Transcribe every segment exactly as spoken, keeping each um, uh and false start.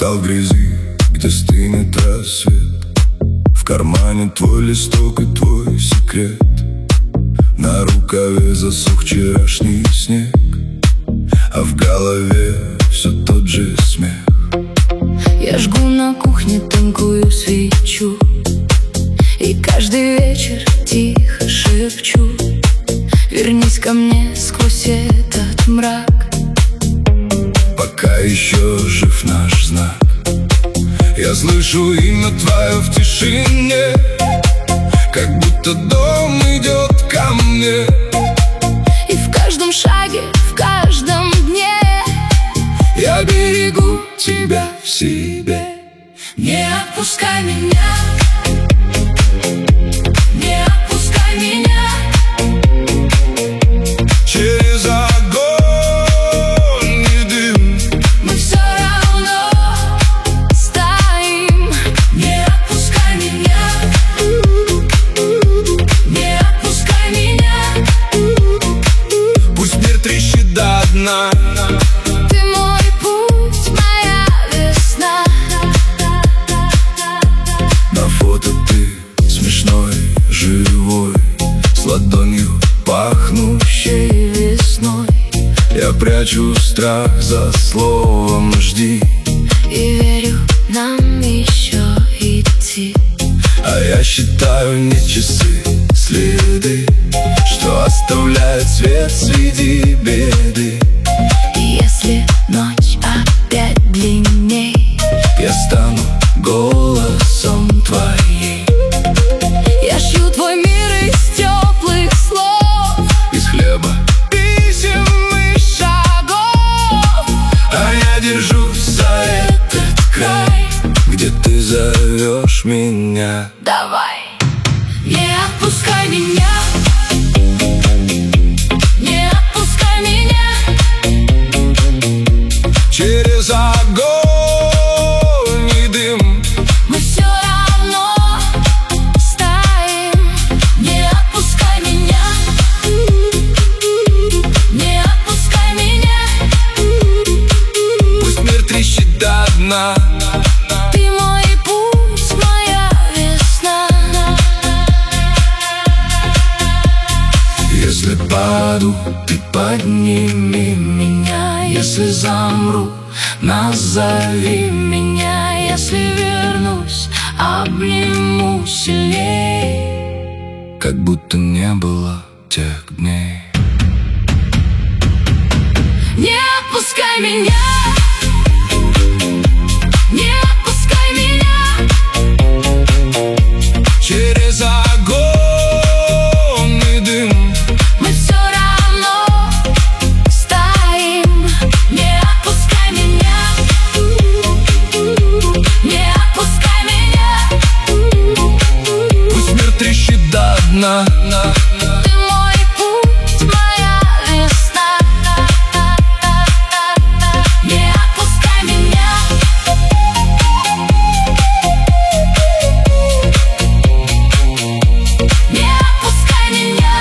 Кристалл грязи, где стынет рассвет. В кармане твой листок и твой секрет. На рукаве засох вчерашний снег, а в голове все тот же смех. Я жгу на кухне тонкую свечу и каждый вечер тихо шепчу: вернись ко мне сквозь этот мрак, пока еще жив наш знак. Я слышу имя твое в тишине, как будто дом идет ко мне. И в каждом шаге, в каждом дне я берегу тебя в себе. Не отпускай меня, не отпускай меня. Через огонь и дым мы все равно стоим. Не отпускай меня, не отпускай меня. пусть мир трещит до дна. Ты мой путь, моя весна. На фото ты смешной, живой, с ладонью пахнущей весной. Я прячу страх за словом «жди» И верю, нам еще идти. А я считаю не часы, следы, что оставляет свет среди беды. И если ночь опять длинней, Я стану голосом твоей. я шью твой мир из теплых слов, Из хлеба, писем и шагов. а я держусь за этот край, где ты зовешь меня. Давай, не отпускай меня, не отпускай меня. Через огонь и дым Мы все равно стоим. Не отпускай меня, не отпускай меня. пусть мир трещит до дна. Ты мой путь, моя весна. Если паду, ты подними меня. Если замру, назови меня. Если вернусь, обниму сильней. Как будто не было тех дней. Не отпускай меня, не отпускай меня. Через огонь и дым Мы все равно стоим. Не отпускай меня, не отпускай меня. пусть мир трещит до дна. Ты мой путь, моя весна. Не отпускай меня. Не отпускай меня.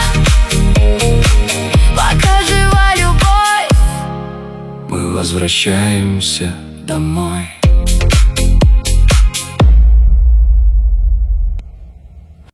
Пока жива любовь, Мы возвращаемся домой.